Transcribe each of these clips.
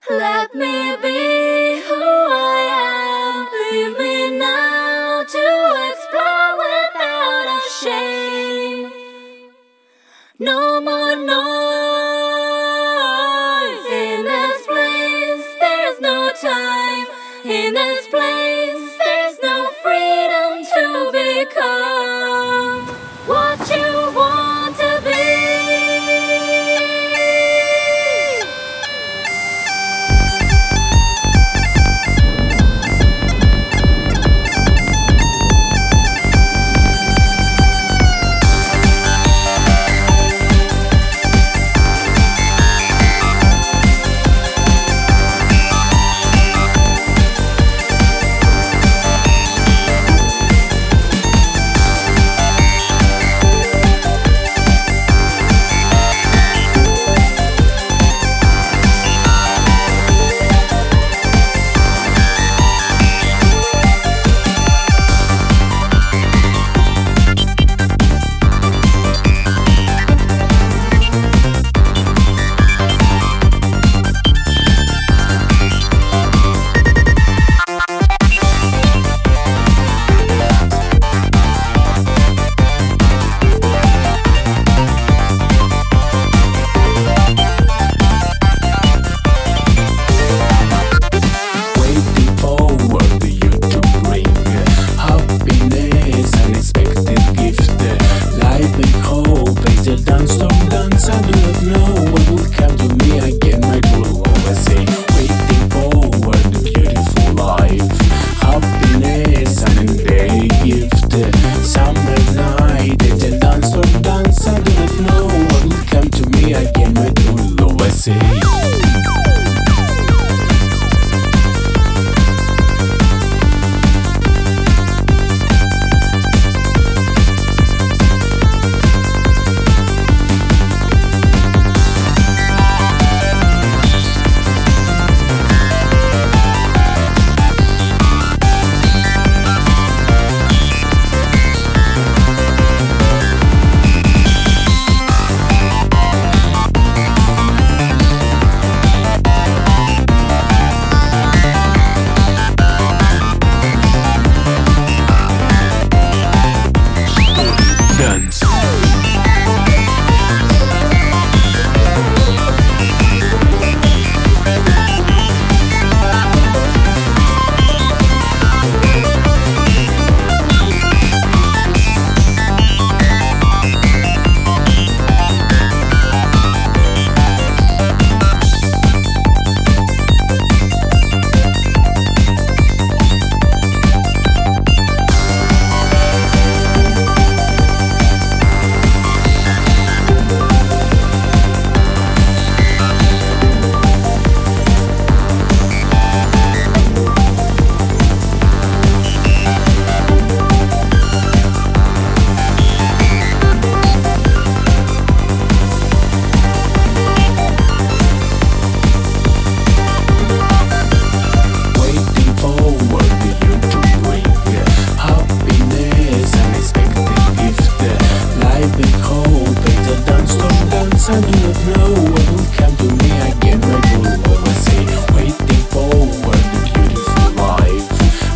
Let me be who I am. Leave me now to explore without a shame. No more noise in this place. There's no time in this place. There's no freedom to become what you want to be. I do not know what will come to me again. My will always say, waiting forward the beautiful life.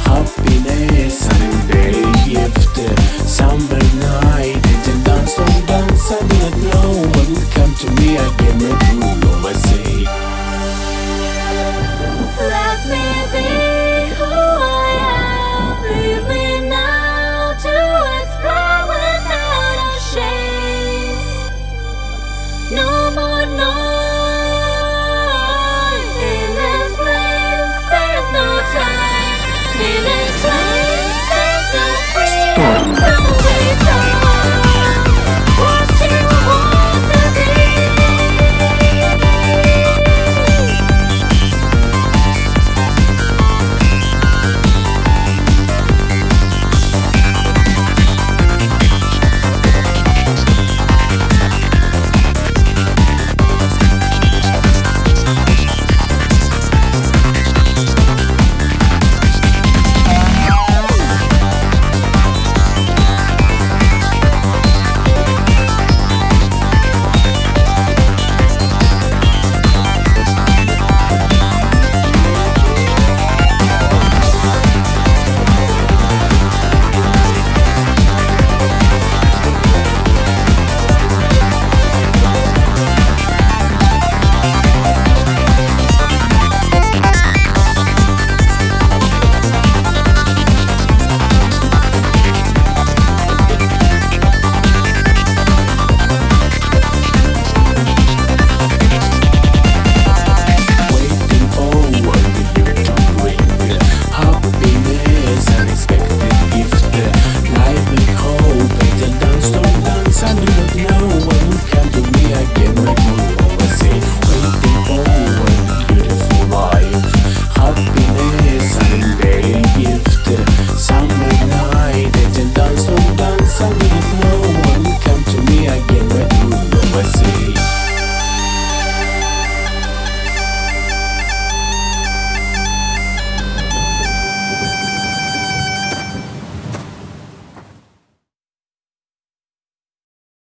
Happiness and day gift. Summer night and dance on dance. I do not know what will come to me again.